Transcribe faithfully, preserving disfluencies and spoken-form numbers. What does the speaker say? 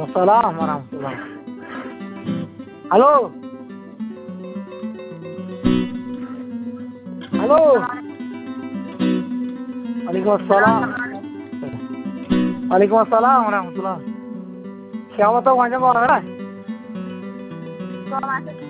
Waalaikumsalam warahmatullah. Halo. Halo. Waalaikumsalam. Waalaikumsalam warahmatullah. Siapa tahu macam orang kan? Kau masuk